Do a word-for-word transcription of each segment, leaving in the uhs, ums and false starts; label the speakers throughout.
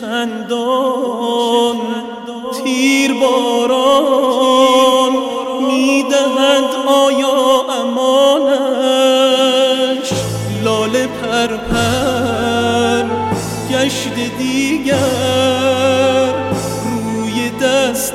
Speaker 1: خندان تیر باران میدهد آیا امانش؟ لاله پرپر گشت دیگر روی دست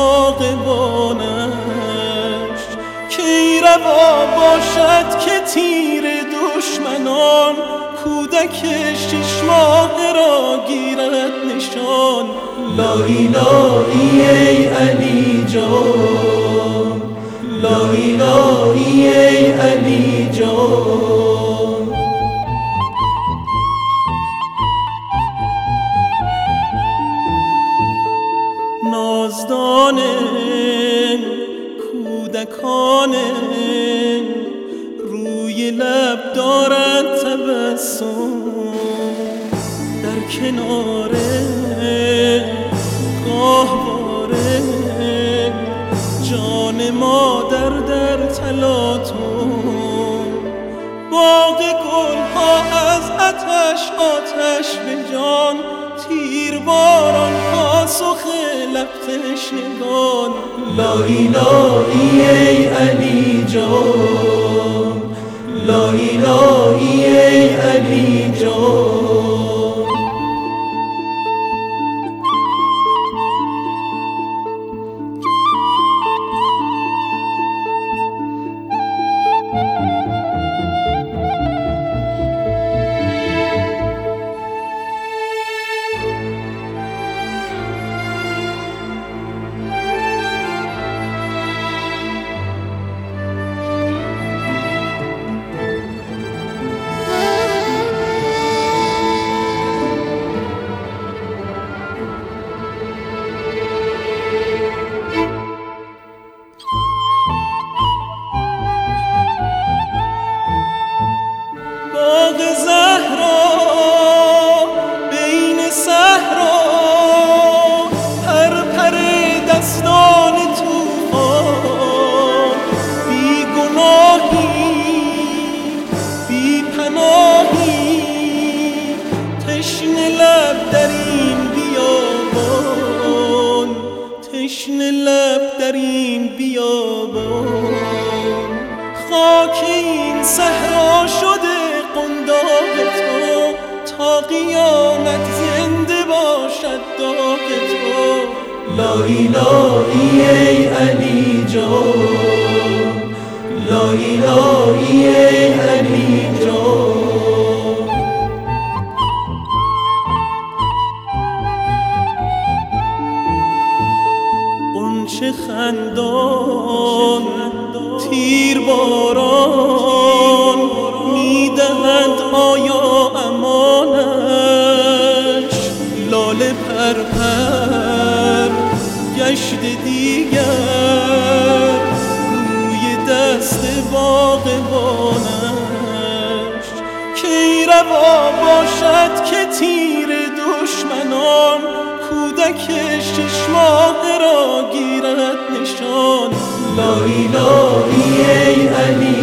Speaker 1: باغبانش. کی روا باشد که تیر دشمنان کودک شش ماه را گیرد نشان؟ لایی لایی ای علی جان، لایی لایی ای علی جان. نازدان کودکان روی لب دارد تبسم، در کنار گاهواره جان مادر در تلاطم. باغ گلها از آتش آتش به جان، تیر باران پاسخ لب تشنگان. لایی لایی ای علی جان، لایی لایی ای علی جان. تشنه لب در این بیابان، تشنه لب در این بیابان. خاک این صحرا شده قنداق تو، تا قیامت زنده باشد داغ تو. لایی لایی ای علی جان، لایی لایی ای علی جان. چه خندان تیر باران میدهد آیا امانش؟ لاله پرپر گشت دیگر روی دست باغبانش. کی روا باشد که تیر دشمنان کودک شش ماه را گیرد نشان؟ لایی لایی ای علی